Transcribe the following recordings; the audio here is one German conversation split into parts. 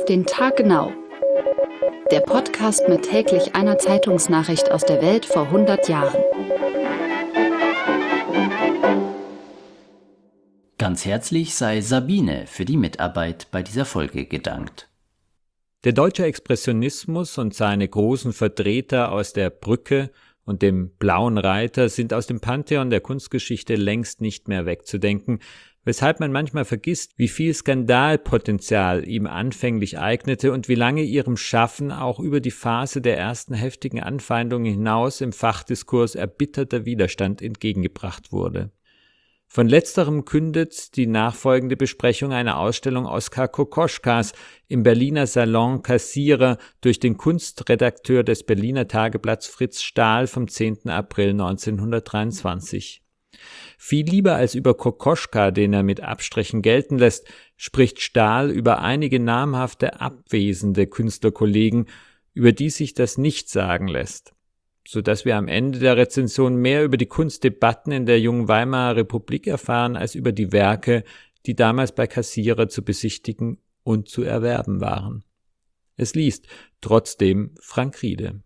den Tag genau. Der Podcast mit täglich einer Zeitungsnachricht aus der Welt vor 100 Jahren. Ganz herzlich sei Sabine für die Mitarbeit bei dieser Folge gedankt. Der deutsche Expressionismus und seine großen Vertreter aus der Brücke und dem Blauen Reiter sind aus dem Pantheon der Kunstgeschichte längst nicht mehr wegzudenken, weshalb man manchmal vergisst, wie viel Skandalpotenzial ihm anfänglich eignete und wie lange ihrem Schaffen auch über die Phase der ersten heftigen Anfeindungen hinaus im Fachdiskurs erbitterter Widerstand entgegengebracht wurde. Von letzterem kündet die nachfolgende Besprechung einer Ausstellung Oskar Kokoschkas im Berliner Salon Kassierer durch den Kunstredakteur des Berliner Tageblatts Fritz Stahl vom 10. April 1923. Viel lieber als über Kokoschka, den er mit Abstrichen gelten lässt, spricht Stahl über einige namhafte abwesende Künstlerkollegen, über die sich das nicht sagen lässt, sodass wir am Ende der Rezension mehr über die Kunstdebatten in der jungen Weimarer Republik erfahren, als über die Werke, die damals bei Kassierer zu besichtigen und zu erwerben waren. Es liest trotzdem Frank Riede.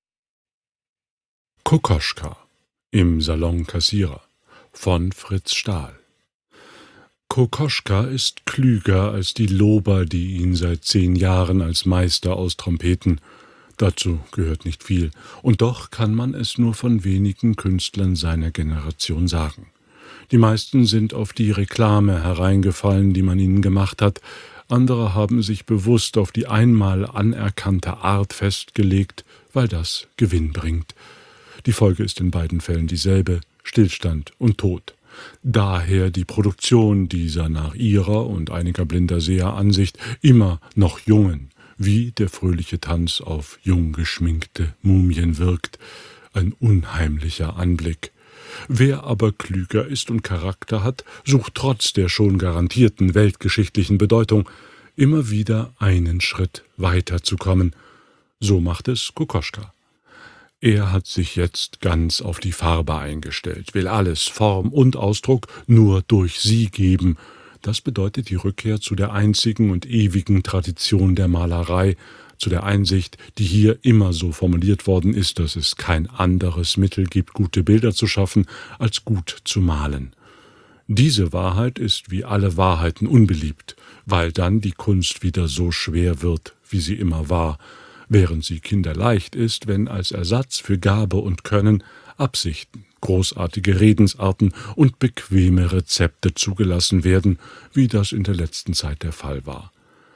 Kokoschka im Salon Kassierer von Fritz Stahl. Kokoschka ist klüger als die Lober, die ihn seit 10 Jahren als Meister austrumpeten. Dazu gehört nicht viel, und doch kann man es nur von wenigen Künstlern seiner Generation sagen. Die meisten sind auf die Reklame hereingefallen, die man ihnen gemacht hat, andere haben sich bewusst auf die einmal anerkannte Art festgelegt, weil das Gewinn bringt. Die Folge ist in beiden Fällen dieselbe: Stillstand und Tod. Daher die Produktion dieser nach ihrer und einiger blinder Seher Ansicht immer noch jungen, wie der fröhliche Tanz auf jung geschminkte Mumien wirkt, ein unheimlicher Anblick. Wer aber klüger ist und Charakter hat, sucht trotz der schon garantierten weltgeschichtlichen Bedeutung immer wieder einen Schritt weiterzukommen. So macht es Kokoschka. Er hat sich jetzt ganz auf die Farbe eingestellt, will alles, Form und Ausdruck, nur durch sie geben. Das bedeutet die Rückkehr zu der einzigen und ewigen Tradition der Malerei, zu der Einsicht, die hier immer so formuliert worden ist, dass es kein anderes Mittel gibt, gute Bilder zu schaffen, als gut zu malen. Diese Wahrheit ist wie alle Wahrheiten unbeliebt, weil dann die Kunst wieder so schwer wird, wie sie immer war, während sie kinderleicht ist, wenn als Ersatz für Gabe und Können Absichten, großartige Redensarten und bequeme Rezepte zugelassen werden, wie das in der letzten Zeit der Fall war.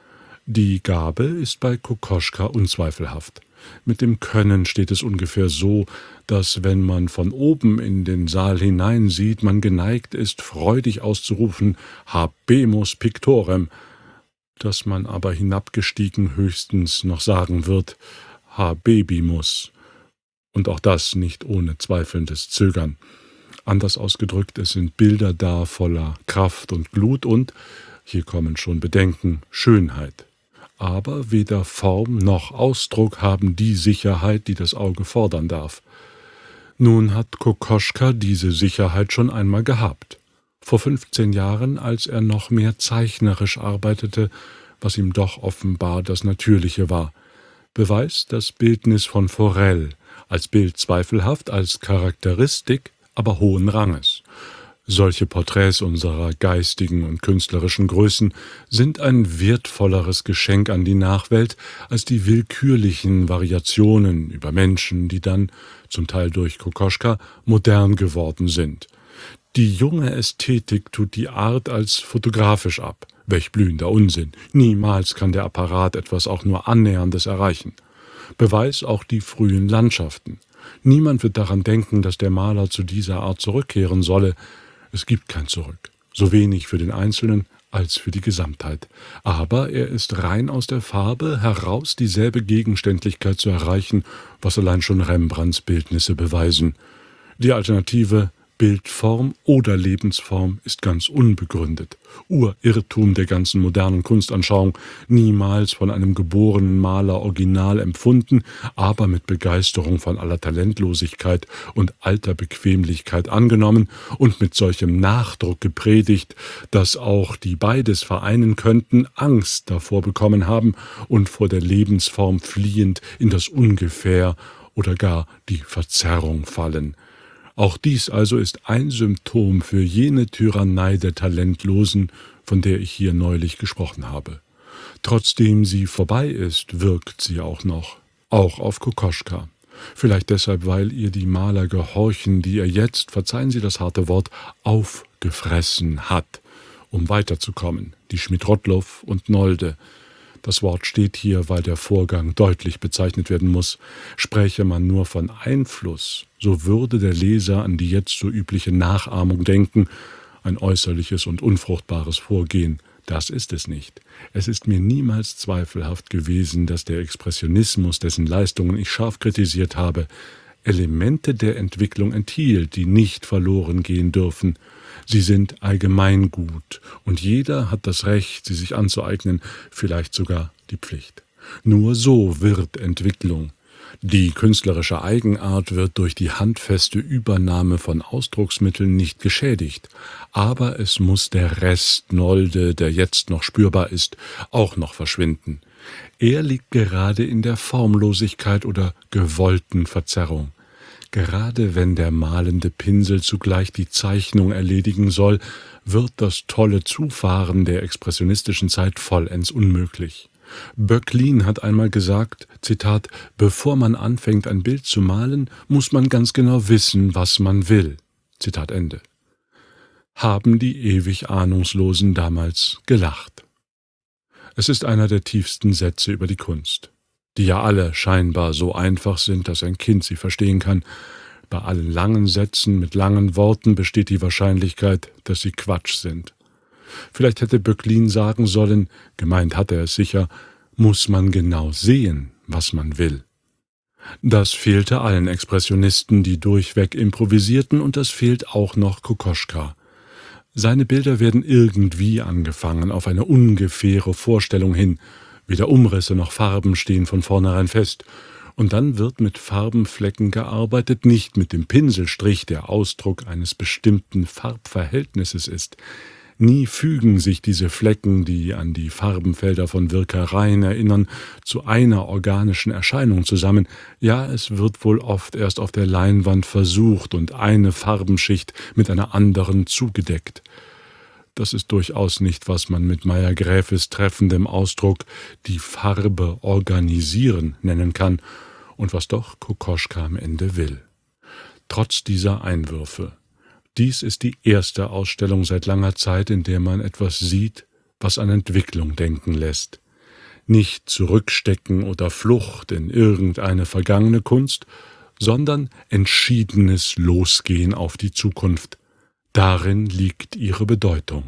Die Gabe ist bei Kokoschka unzweifelhaft. Mit dem Können steht es ungefähr so, dass, wenn man von oben in den Saal hineinsieht, man geneigt ist, freudig auszurufen »Habemus pictorem«, dass man aber hinabgestiegen höchstens noch sagen wird »Habebimus«. Und auch das nicht ohne zweifelndes Zögern. Anders ausgedrückt, es sind Bilder da voller Kraft und Glut und, hier kommen schon Bedenken, Schönheit. Aber weder Form noch Ausdruck haben die Sicherheit, die das Auge fordern darf. Nun hat Kokoschka diese Sicherheit schon einmal gehabt. Vor 15 Jahren, als er noch mehr zeichnerisch arbeitete, was ihm doch offenbar das Natürliche war. Beweis das Bildnis von Forel, als Bild zweifelhaft, als Charakteristik aber hohen Ranges. Solche Porträts unserer geistigen und künstlerischen Größen sind ein wertvolleres Geschenk an die Nachwelt als die willkürlichen Variationen über Menschen, die dann, zum Teil durch Kokoschka, modern geworden sind. Die junge Ästhetik tut die Art als fotografisch ab. Welch blühender Unsinn! Niemals kann der Apparat etwas auch nur Annäherndes erreichen. Beweis auch die frühen Landschaften. Niemand wird daran denken, dass der Maler zu dieser Art zurückkehren solle. Es gibt kein Zurück, so wenig für den Einzelnen als für die Gesamtheit. Aber er ist rein aus der Farbe heraus dieselbe Gegenständlichkeit zu erreichen, was allein schon Rembrandts Bildnisse beweisen. Die Alternative Bildform oder Lebensform ist ganz unbegründet. Urirrtum der ganzen modernen Kunstanschauung, niemals von einem geborenen Maler original empfunden, aber mit Begeisterung von aller Talentlosigkeit und alter Bequemlichkeit angenommen und mit solchem Nachdruck gepredigt, dass auch die beides vereinen könnten, Angst davor bekommen haben und vor der Lebensform fliehend in das Ungefähr oder gar die Verzerrung fallen. Auch dies also ist ein Symptom für jene Tyrannei der Talentlosen, von der ich hier neulich gesprochen habe. Trotzdem sie vorbei ist, wirkt sie auch noch, auch auf Kokoschka. Vielleicht deshalb, weil ihr die Maler gehorchen, die er jetzt, verzeihen Sie das harte Wort, aufgefressen hat, um weiterzukommen, die Schmidt-Rottluff und Nolde. Das Wort steht hier, weil der Vorgang deutlich bezeichnet werden muss. Spräche man nur von Einfluss, so würde der Leser an die jetzt so übliche Nachahmung denken, ein äußerliches und unfruchtbares Vorgehen. Das ist es nicht. Es ist mir niemals zweifelhaft gewesen, dass der Expressionismus, dessen Leistungen ich scharf kritisiert habe, Elemente der Entwicklung enthielt, die nicht verloren gehen dürfen. Sie sind Allgemeingut und jeder hat das Recht, sie sich anzueignen, vielleicht sogar die Pflicht. Nur so wird Entwicklung. Die künstlerische Eigenart wird durch die handfeste Übernahme von Ausdrucksmitteln nicht geschädigt, aber es muss der Rest Nolde, der jetzt noch spürbar ist, auch noch verschwinden. Er liegt gerade in der Formlosigkeit oder gewollten Verzerrung. Gerade wenn der malende Pinsel zugleich die Zeichnung erledigen soll, wird das tolle Zufahren der expressionistischen Zeit vollends unmöglich. Böcklin hat einmal gesagt, Zitat, »Bevor man anfängt, ein Bild zu malen, muss man ganz genau wissen, was man will.« Zitat Ende. Haben die ewig Ahnungslosen damals gelacht. Es ist einer der tiefsten Sätze über die Kunst, die ja alle scheinbar so einfach sind, dass ein Kind sie verstehen kann. Bei allen langen Sätzen mit langen Worten besteht die Wahrscheinlichkeit, dass sie Quatsch sind. Vielleicht hätte Böcklin sagen sollen, gemeint hat er es sicher, muss man genau sehen, was man will. Das fehlte allen Expressionisten, die durchweg improvisierten, und das fehlt auch noch Kokoschka. Seine Bilder werden irgendwie angefangen, auf eine ungefähre Vorstellung hin. Weder Umrisse noch Farben stehen von vornherein fest. Und dann wird mit Farbenflecken gearbeitet, nicht mit dem Pinselstrich, der Ausdruck eines bestimmten Farbverhältnisses ist. Nie fügen sich diese Flecken, die an die Farbenfelder von Wirkereien erinnern, zu einer organischen Erscheinung zusammen. Ja, es wird wohl oft erst auf der Leinwand versucht und eine Farbenschicht mit einer anderen zugedeckt. Das ist durchaus nicht, was man mit Meyer-Gräfes treffendem Ausdruck die Farbe organisieren nennen kann und was doch Kokoschka am Ende will. Trotz dieser Einwürfe. Dies ist die erste Ausstellung seit langer Zeit, in der man etwas sieht, was an Entwicklung denken lässt. Nicht Zurückstecken oder Flucht in irgendeine vergangene Kunst, sondern entschiedenes Losgehen auf die Zukunft. Darin liegt ihre Bedeutung.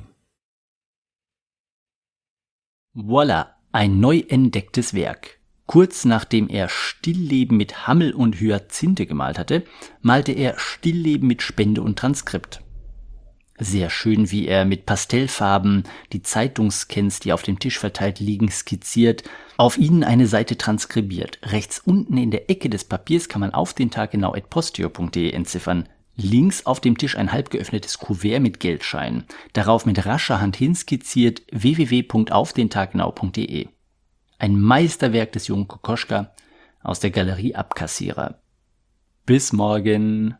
Voila, ein neu entdecktes Werk. Kurz nachdem er Stillleben mit Hammel und Hyazinthe gemalt hatte, malte er Stillleben mit Spende und Transkript. Sehr schön, wie er mit Pastellfarben die Zeitungscans, die auf dem Tisch verteilt liegen, skizziert, auf ihnen eine Seite transkribiert. Rechts unten in der Ecke des Papiers kann man aufdentaggenau@posteo.de entziffern. Links auf dem Tisch ein halb geöffnetes Kuvert mit Geldscheinen. Darauf mit rascher Hand hinskizziert www.aufdentaggenau.de. Ein Meisterwerk des jungen Kokoschka aus der Galerie Abkassierer. Bis morgen.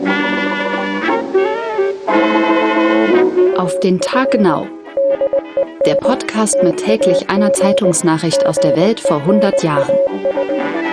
Auf den Tag genau. Der Podcast mit täglich einer Zeitungsnachricht aus der Welt vor 100 Jahren.